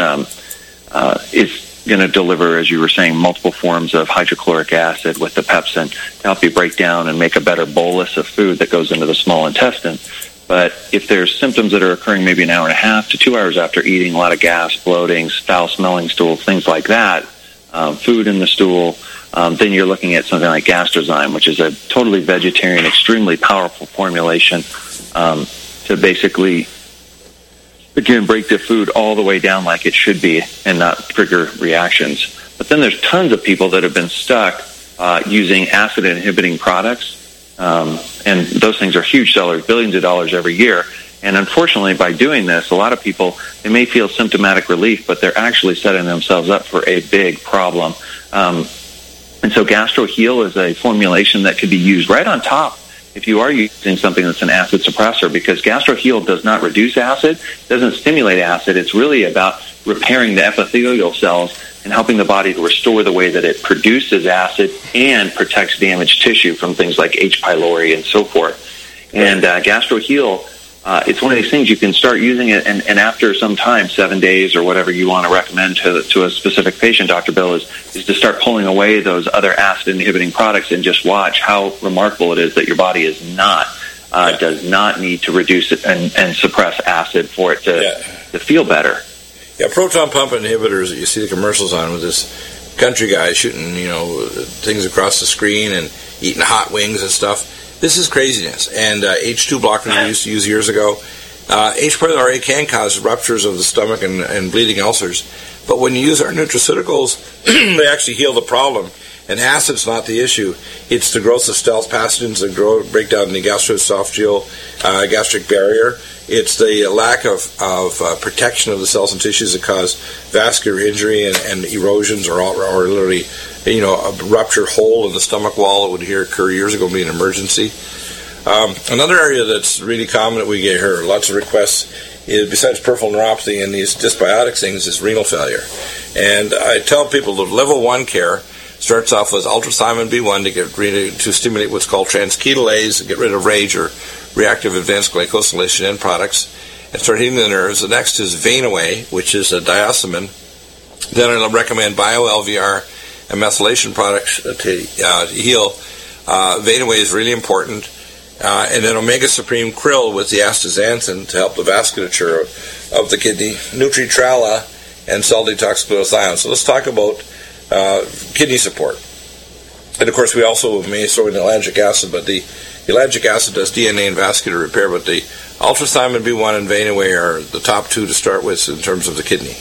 that is going to deliver, as you were saying, multiple forms of hydrochloric acid with the pepsin to help you break down and make a better bolus of food that goes into the small intestine. But if there's symptoms that are occurring maybe an hour and a half to 2 hours after eating, a lot of gas, bloating, foul-smelling stool, things like that, food in the stool, then you're looking at something like GastroZyme, which is a totally vegetarian, extremely powerful formulation to basically, again, break the food all the way down like it should be and not trigger reactions. But then there's tons of people that have been stuck using acid-inhibiting products. And those things are huge sellers, billions of dollars every year. And unfortunately, by doing this, a lot of people, they may feel symptomatic relief, but they're actually setting themselves up for a big problem. And so GastroHeal is a formulation that could be used right on top if you are using something that's an acid suppressor, because GastroHeal does not reduce acid, doesn't stimulate acid. It's really about repairing the epithelial cells and helping the body to restore the way that it produces acid and protects damaged tissue from things like H. pylori and so forth. And GastroHeal, it's one of these things you can start using it, and after some time, 7 days or whatever you want to recommend to a specific patient, Dr. Bill, is to start pulling away those other acid-inhibiting products and just watch how remarkable it is that your body is does not need to reduce it and suppress acid for it to feel better. Yeah, proton pump inhibitors that you see the commercials on with this country guy shooting, things across the screen and eating hot wings and stuff. This is craziness. And H2 blockers we used to use years ago. H. pylori can cause ruptures of the stomach and bleeding ulcers. But when you use our nutraceuticals, they actually heal the problem. And acid's not the issue. It's the growth of stealth pathogens that break down the gastroesophageal gastric barrier. It's the lack of protection of the cells and tissues that cause vascular injury and erosions, or literally, a ruptured hole in the stomach wall that would occur years ago, be an emergency. Another area that's really common that we get here, lots of requests, is besides peripheral neuropathy and these dysbiotic things, is renal failure. And I tell people that level 1 care starts off with ultrathymine B1 to stimulate what's called transketolase, get rid of RAGE, or reactive advanced glycosylation end products, and start healing the nerves. The next is Vein-Away, which is a diosmin. Then I'll recommend BioLVR and methylation products to heal. Vein-Away is really important. And then Omega Supreme Krill with the astaxanthin to help the vasculature of the kidney, Nutritrala, and cell detox glutathione. So let's talk about kidney support. And of course we also may throw in ellagic acid, but the ellagic acid does DNA and vascular repair, but the ultrathymine B1 and Vein-Away are the top two to start with in terms of the kidney.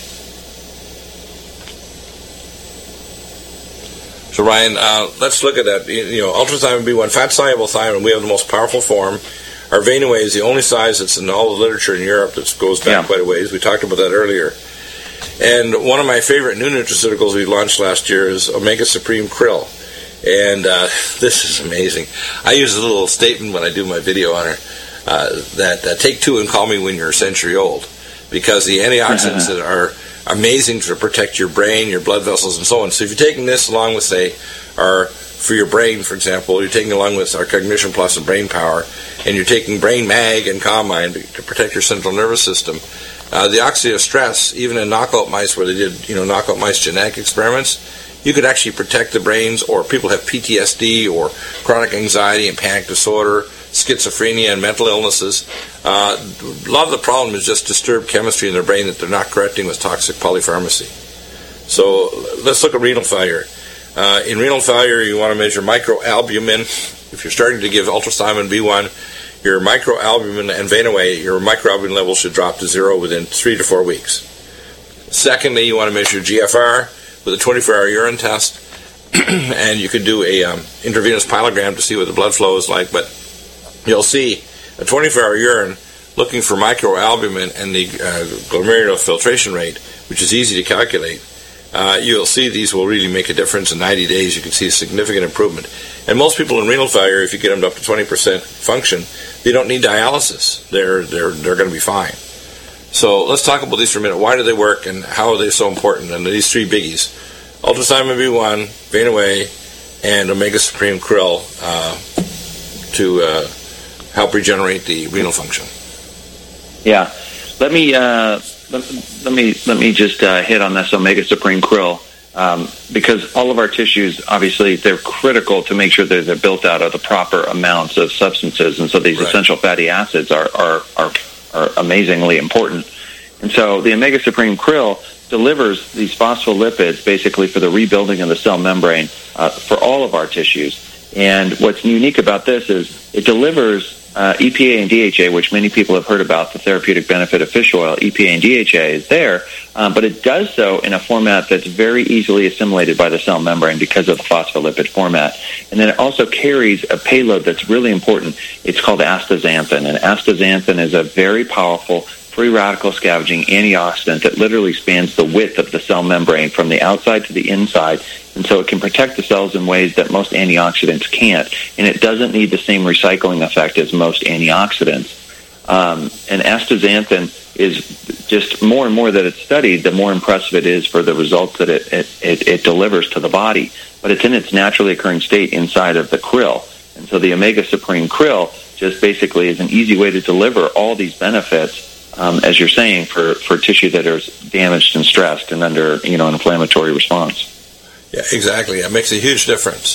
So Ryan, let's look at that. Ultrathymine B1, fat-soluble thiamine, we have the most powerful form. Our Vein-Away is the only size that's in all the literature in Europe that goes back quite a ways. We talked about that earlier. And one of my favorite new nutraceuticals we launched last year is Omega Supreme Krill. And this is amazing. I use a little statement when I do my video on her that take two and call me when you're a century old, because the antioxidants that are amazing to protect your brain, your blood vessels, and so on. So if you're taking this along with, say, for your brain, for example, you're taking along with our Cognition Plus and Brain Power, and you're taking Brain Mag and Calm Mind to protect your central nervous system. The oxidative stress, even in knockout mice where they did, knockout mice genetic experiments, you could actually protect the brains, or people have PTSD or chronic anxiety and panic disorder, schizophrenia and mental illnesses. A lot of the problem is just disturbed chemistry in their brain that they're not correcting with toxic polypharmacy. So let's look at renal failure. In renal failure, you want to measure microalbumin. If you're starting to give ultrathymine B1, your microalbumin and Vein-Away, your microalbumin level should drop to 0 within 3 to 4 weeks. Secondly, you want to measure GFR with a 24-hour urine test, and you could do a intravenous pyelogram to see what the blood flow is like, but you'll see a 24-hour urine looking for microalbumin and the glomerular filtration rate, which is easy to calculate. You'll see these will really make a difference. In 90 days, you can see a significant improvement. And most people in renal failure, if you get them up to 20% function, they don't need dialysis. They're going to be fine. So let's talk about these for a minute. Why do they work, and how are they so important? And these three biggies: ultrathymine B1, Vein-Away, and Omega Supreme Krill to help regenerate the renal function. Yeah, let me just hit on this Omega Supreme Krill, because all of our tissues, obviously, they're critical to make sure that they're built out of the proper amounts of substances, and so these essential fatty acids are amazingly important. And so the Omega Supreme Krill delivers these phospholipids basically for the rebuilding of the cell membrane for all of our tissues. And what's unique about this is it delivers EPA and DHA, which many people have heard about, the therapeutic benefit of fish oil. EPA and DHA is there, but it does so in a format that's very easily assimilated by the cell membrane because of the phospholipid format. And then it also carries a payload that's really important. It's called astaxanthin, and astaxanthin is a very powerful free radical scavenging antioxidant that literally spans the width of the cell membrane from the outside to the inside, and so it can protect the cells in ways that most antioxidants can't, and it doesn't need the same recycling effect as most antioxidants. And astaxanthin is just more and more that it's studied, the more impressive it is for the results that it delivers to the body. But it's in its naturally occurring state inside of the krill, and so the Omega Supreme Krill just basically is an easy way to deliver all these benefits, as you're saying, for tissue that is damaged and stressed and under an inflammatory response. Yeah, exactly. It makes a huge difference.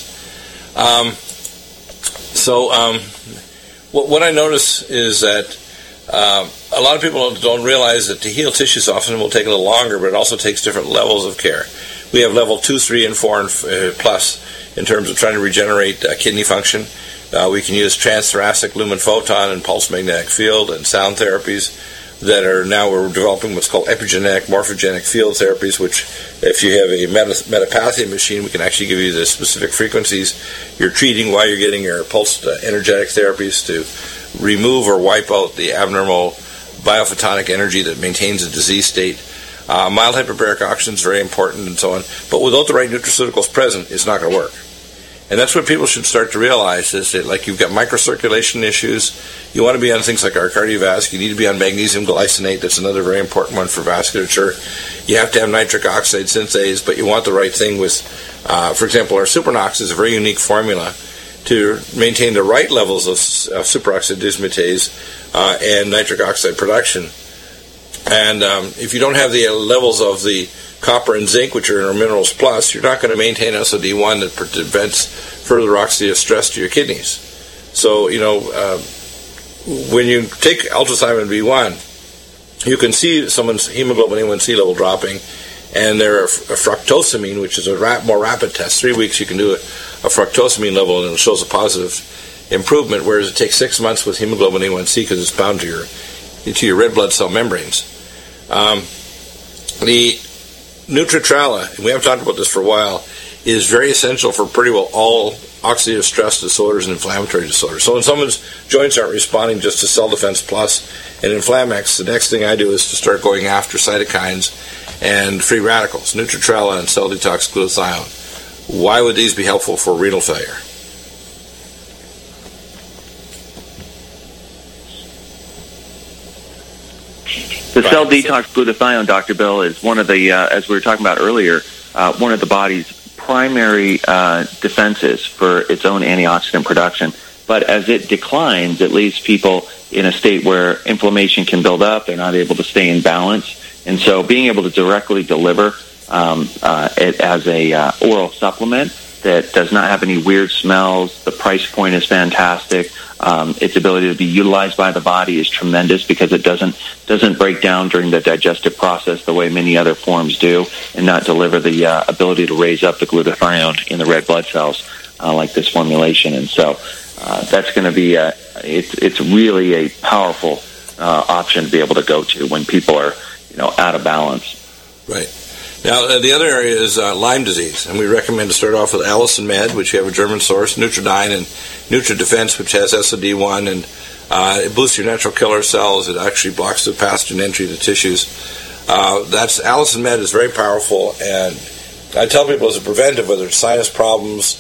What I notice is that a lot of people don't realize that to heal tissues often will take a little longer, but it also takes different levels of care. We have level 2, 3, and 4 and plus in terms of trying to regenerate kidney function. We can use transthoracic lumen photon and pulse magnetic field and sound therapies. that are now we're developing what's called epigenetic, morphogenic field therapies, which if you have a Metapathia machine, we can actually give you the specific frequencies you're treating while you're getting your pulsed energetic therapies to remove or wipe out the abnormal biophotonic energy that maintains a disease state. Mild hyperbaric oxygen is very important and so on, but without the right nutraceuticals present, it's not going to work. And that's what people should start to realize is that, like, you've got microcirculation issues. You want to be on things like our cardiovascular. You need to be on magnesium glycinate. That's another very important one for vasculature. You have to have nitric oxide synthase, but you want the right thing with, for example, our Supernox is a very unique formula to maintain the right levels of superoxide dismutase and nitric oxide production. And if you don't have the levels of the copper and zinc, which are in our Minerals Plus, you're not going to maintain SOD1 that prevents further oxidative stress to your kidneys. So, when you take ultrasound B1, you can see someone's hemoglobin A1C level dropping, and they're a fructosamine, which is a more rapid test. 3 weeks you can do a fructosamine level, and it shows a positive improvement, whereas it takes 6 months with hemoglobin A1C because it's bound to your red blood cell membranes. The Nutritrala, and we haven't talked about this for a while, is very essential for pretty well all oxidative stress disorders and inflammatory disorders. So when someone's joints aren't responding just to Cell Defense Plus and Inflamex, the next thing I do is to start going after cytokines and free radicals, Nutritrala and Cell Detox Glutathione. Why would these be helpful for renal failure? The Cell Detox Glutathione, Dr. Bill, is one of the, as we were talking about earlier, one of the body's primary defenses for its own antioxidant production. But as it declines, it leaves people in a state where inflammation can build up. They're not able to stay in balance. And so being able to directly deliver it as a oral supplement that does not have any weird smells, the price point is fantastic. Its ability to be utilized by the body is tremendous because it doesn't break down during the digestive process the way many other forms do, and not deliver the ability to raise up the glutathione in the red blood cells like this formulation. And so that's going to be it's really a powerful option to be able to go to when people are out of balance. Right. Now, the other area is Lyme disease, and we recommend to start off with Allicin Med, which you have a German source, Nutridyne, and NutriDefense, which has SOD1, and it boosts your natural killer cells. It actually blocks the pathogen entry to tissues. That's Allicin Med is very powerful, and I tell people as a preventive, whether it's sinus problems,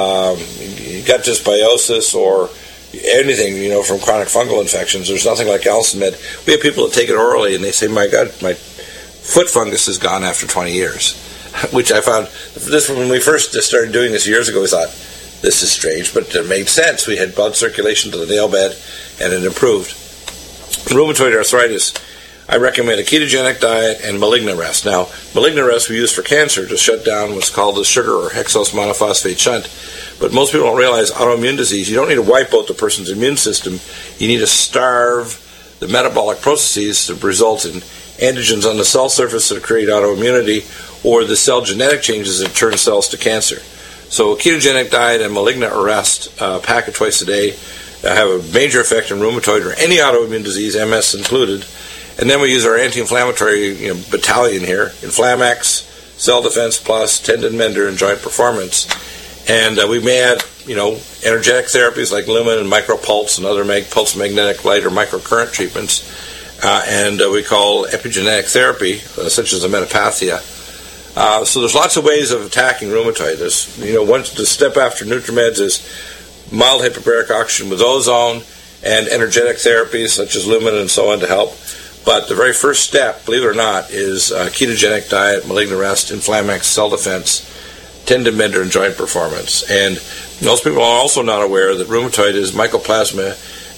gut dysbiosis, or anything, from chronic fungal infections, there's nothing like Allicin Med. We have people that take it orally, and they say, my God, my foot fungus is gone after 20 years, which I found, when we first started doing this years ago, we thought, this is strange, but it made sense. We had blood circulation to the nail bed, and it improved. Rheumatoid arthritis, I recommend a ketogenic diet and Malignarest. Now, Malignarest we use for cancer to shut down what's called the sugar or hexose monophosphate shunt, but most people don't realize autoimmune disease, you don't need to wipe out the person's immune system, you need to starve the metabolic processes that result in antigens on the cell surface that create autoimmunity, or the cell genetic changes that turn cells to cancer. So a ketogenic diet and malignant arrest, pack it twice a day, have a major effect on rheumatoid or any autoimmune disease, MS included. And then we use our anti-inflammatory battalion here, Inflamex, Cell Defense Plus, Tendon Mender, and Joint Performance. And we may add, energetic therapies like Lumen and Micropulse and other pulse magnetic light or microcurrent treatments. And we call epigenetic therapy, such as the Metapathia. So there's lots of ways of attacking rheumatoid. The step after NutriMeds is mild hyperbaric oxygen with ozone and energetic therapies such as Lumen and so on to help. But the very first step, believe it or not, is ketogenic diet, Malignarest, Inflamex, Cell Defense, Tendon Mender, and Joint Performance. And most people are also not aware that rheumatoid is Mycoplasma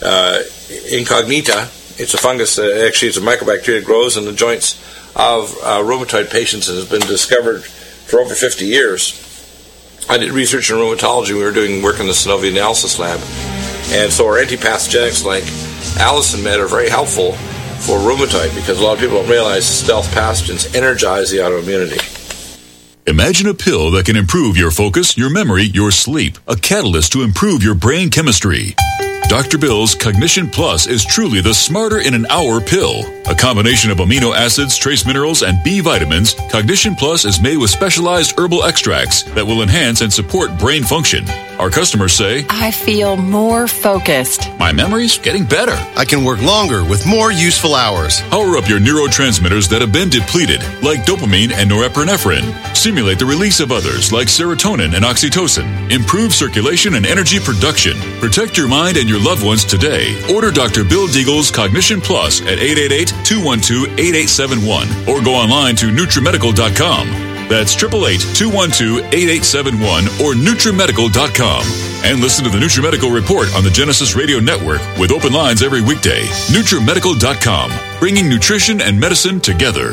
incognita. It's a fungus, actually it's a mycobacteria that grows in the joints of rheumatoid patients and has been discovered for over 50 years. I did research in rheumatology. We were doing work in the Synovia Analysis Lab. And so our antipathogenics like Allicin Med are very helpful for rheumatoid because a lot of people don't realize stealth pathogens energize the autoimmunity. Imagine a pill that can improve your focus, your memory, your sleep. A catalyst to improve your brain chemistry. Dr. Bill's Cognition Plus is truly the smarter in an hour pill. A combination of amino acids, trace minerals, and B vitamins, Cognition Plus is made with specialized herbal extracts that will enhance and support brain function. Our customers say, I feel more focused. My memory's getting better. I can work longer with more useful hours. Power up your neurotransmitters that have been depleted, like dopamine and norepinephrine. Stimulate the release of others, like serotonin and oxytocin. Improve circulation and energy production. Protect your mind and your loved ones today. Order Dr. Bill Deagle's Cognition Plus at 888-212-8871 or go online to NutriMedical.com. That's 888-212-8871 or NutriMedical.com. And listen to the NutriMedical Report on the Genesis Radio Network with open lines every weekday. NutriMedical.com, bringing nutrition and medicine together.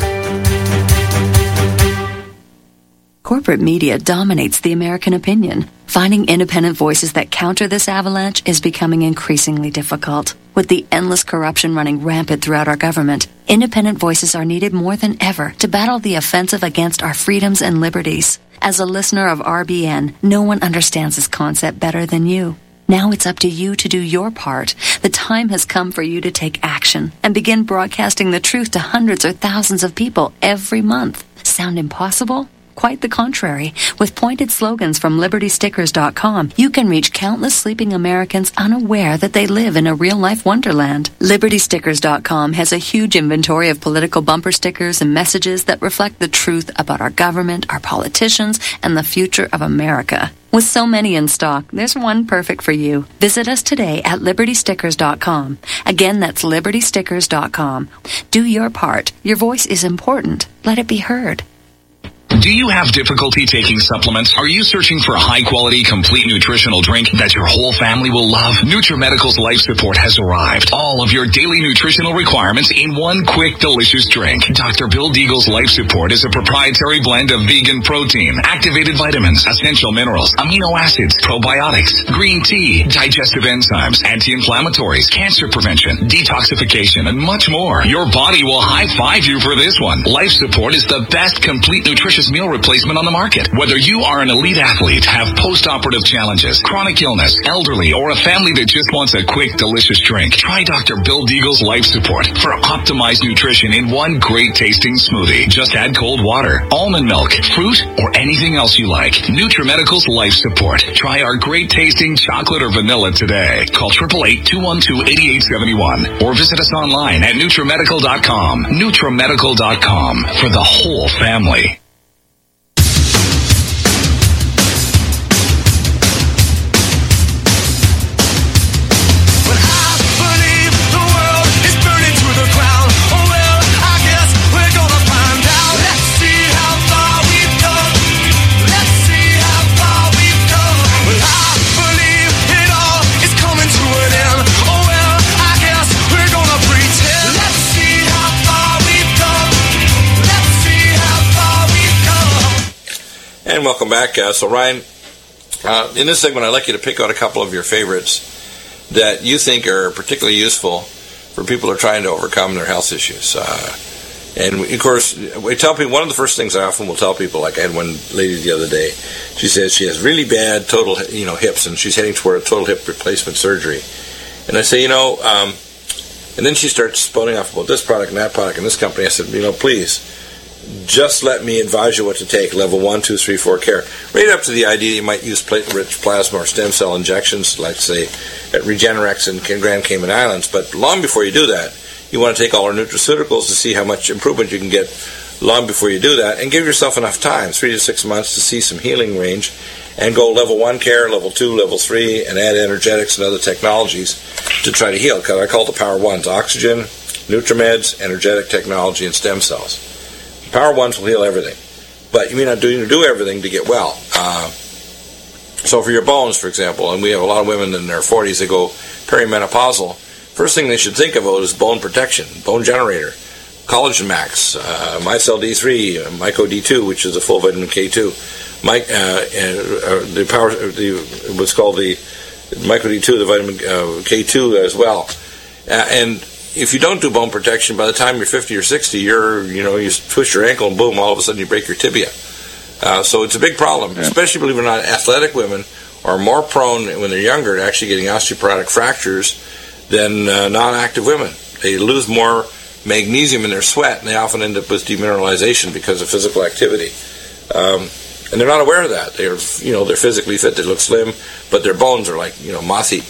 Corporate media dominates the American opinion. Finding independent voices that counter this avalanche is becoming increasingly difficult. With the endless corruption running rampant throughout our government, independent voices are needed more than ever to battle the offensive against our freedoms and liberties. As a listener of RBN, no one understands this concept better than you. Now it's up to you to do your part. The time has come for you to take action and begin broadcasting the truth to hundreds or thousands of people every month. Sound impossible? Quite the contrary. With pointed slogans from LibertyStickers.com, you can reach countless sleeping Americans unaware that they live in a real-life wonderland. LibertyStickers.com has a huge inventory of political bumper stickers and messages that reflect the truth about our government, our politicians, and the future of America. With so many in stock, there's one perfect for you. Visit us today at LibertyStickers.com. Again, that's LibertyStickers.com. Do your part. Your voice is important. Let it be heard. Do you have difficulty taking supplements? Are you searching for a high-quality, complete nutritional drink that your whole family will love? NutriMedical's Life Support has arrived. All of your daily nutritional requirements in one quick, delicious drink. Dr. Bill Deagle's Life Support is a proprietary blend of vegan protein, activated vitamins, essential minerals, amino acids, probiotics, green tea, digestive enzymes, anti-inflammatories, cancer prevention, detoxification, and much more. Your body will high-five you for this one. Life Support is the best complete nutritious meal replacement on the market. Whether you are an elite athlete, have post-operative challenges, chronic illness, elderly, or a family that just wants a quick, delicious drink, try Dr. Bill Deagle's Life Support for optimized nutrition in one great tasting smoothie. Just add cold water, almond milk, fruit, or anything else you like. NutriMedical's Life Support. Try our great tasting chocolate or vanilla today. Call 888-212-8871 or visit us online at NutriMedical.com. NutriMedical.com for the whole family. And welcome back. So Ryan, in this segment, I'd like you to pick out a couple of your favorites that you think are particularly useful for people who are trying to overcome their health issues. And of course, we tell people, one of the first things I often will tell people, like I had one lady the other day, she says she has really bad total, hips, and she's heading toward a total hip replacement surgery. And I say, and then she starts spouting off about this product and that product and this company. I said, please, just let me advise you what to take, level 1, 2, 3, 4 care. Right up to the idea you might use platelet-rich plasma or stem cell injections, like, say, at Regenerex in Grand Cayman Islands. But long before you do that, you want to take all our nutraceuticals to see how much improvement you can get long before you do that, and give yourself enough time, 3 to 6 months, to see some healing range, and go level 1 care, level 2, level 3, and add energetics and other technologies to try to heal. I call it the Power Ones: oxygen, NutriMeds, energetic technology, and stem cells. Power Ones will heal everything, but you may not do everything to get well. So for your bones, for example, and we have a lot of women in their 40s that go perimenopausal, first thing they should think about is bone protection, bone generator, Collagen Max, Mycel D3, Myco D2, which is a full vitamin K2, what's called the Myco D2, the vitamin K2 as well, and if you don't do bone protection, by the time you're 50 or 60, you twist your ankle and boom, all of a sudden you break your tibia. So it's a big problem, especially, believe it or not, athletic women are more prone when they're younger to actually getting osteoporotic fractures than non-active women. They lose more magnesium in their sweat, and they often end up with demineralization because of physical activity. And they're not aware of that. They're physically fit, they look slim, but their bones are like, moth-eaten.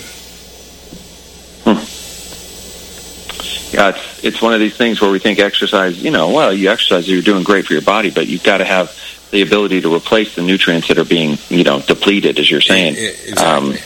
Yeah, it's one of these things where we think exercise, you exercise, you're doing great for your body, but you've got to have the ability to replace the nutrients that are being, depleted, as you're saying. Exactly.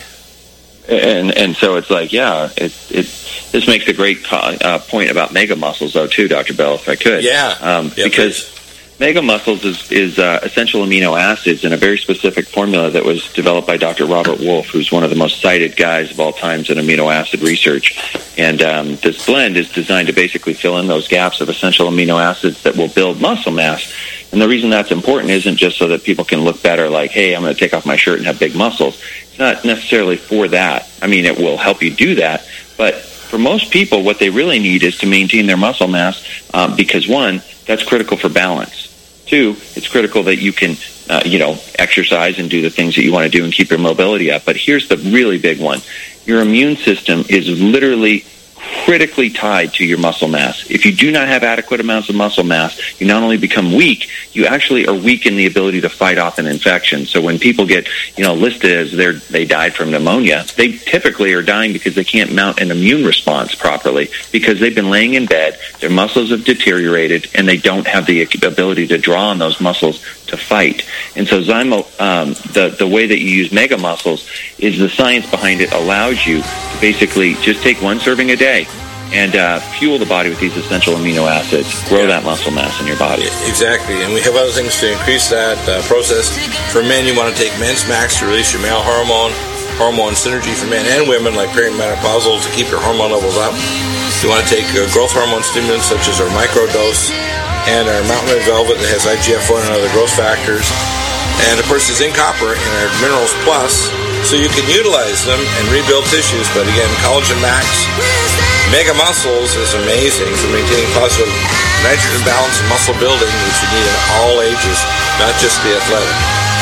And so it's like, this makes a great point about mega muscles, though, too, Dr. Bell, if I could. Because mega muscles is essential amino acids in a very specific formula that was developed by Dr. Robert Wolfe, who's one of the most cited guys of all times in amino acid research. And this blend is designed to basically fill in those gaps of essential amino acids that will build muscle mass. And the reason that's important isn't just so that people can look better, like, hey, I'm going to take off my shirt and have big muscles. It's not necessarily for that. I mean, it will help you do that. But for most people, what they really need is to maintain their muscle mass because, one, that's critical for balance. Two, it's critical that you can, exercise and do the things that you want to do and keep your mobility up. But here's the really big one. Your immune system is literally critically tied to your muscle mass. If you do not have adequate amounts of muscle mass, you not only become weak, you actually are weak in the ability to fight off an infection. So when people get, listed as they died from pneumonia, they typically are dying because they can't mount an immune response properly because they've been laying in bed, their muscles have deteriorated, and they don't have the ability to draw on those muscles to fight. And so Zymo, the way that you use mega muscles is the science behind it allows you to basically just take one serving a day and fuel the body with these essential amino acids, grow that muscle mass in your body. Exactly, and we have other things to increase that process. For men, you want to take Men's Max to release your male hormone synergy for men and women, like perimenopausal, to keep your hormone levels up. You want to take growth hormone stimulants such as our microdose and our Mountain Red Velvet that has IGF-1 and other growth factors. And of course, the zinc copper in our Minerals Plus, so you can utilize them and rebuild tissues. But again, Collagen Max, Mega Muscles is amazing for maintaining positive nitrogen balance and muscle building, which you need in all ages, not just the athletic.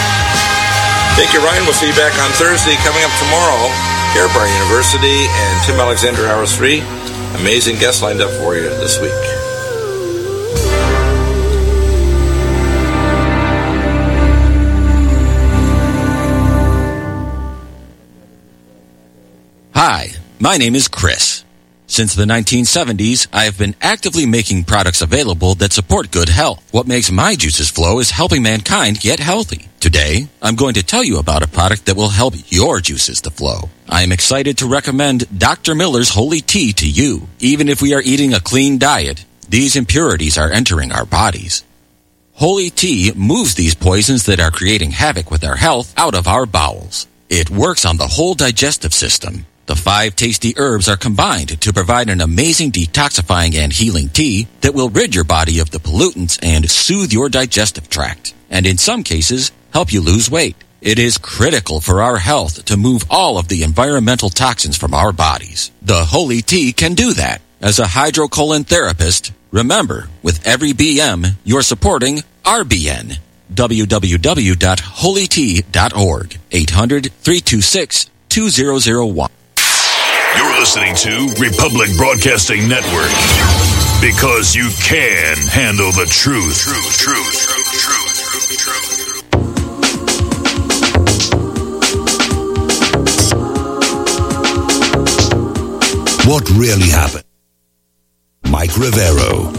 Take your Ryan. We'll see you back on Thursday. Coming up tomorrow, here at Bar University and Tim Alexander, Hour 3. Amazing guests lined up for you this week. Hi, my name is Chris. Since the 1970s, I have been actively making products available that support good health. What makes my juices flow is helping mankind get healthy. Today, I'm going to tell you about a product that will help your juices to flow. I am excited to recommend Dr. Miller's Holy Tea to you. Even if we are eating a clean diet, these impurities are entering our bodies. Holy Tea moves these poisons that are creating havoc with our health out of our bowels. It works on the whole digestive system. The 5 tasty herbs are combined to provide an amazing detoxifying and healing tea that will rid your body of the pollutants and soothe your digestive tract, and in some cases, help you lose weight. It is critical for our health to move all of the environmental toxins from our bodies. The Holy Tea can do that. As a hydrocolon therapist, remember, with every BM, you're supporting RBN. www.holytea.org. 800-326-2001. You're listening to Republic Broadcasting Network. Because you can handle the truth. What really happened? Mike Rivero.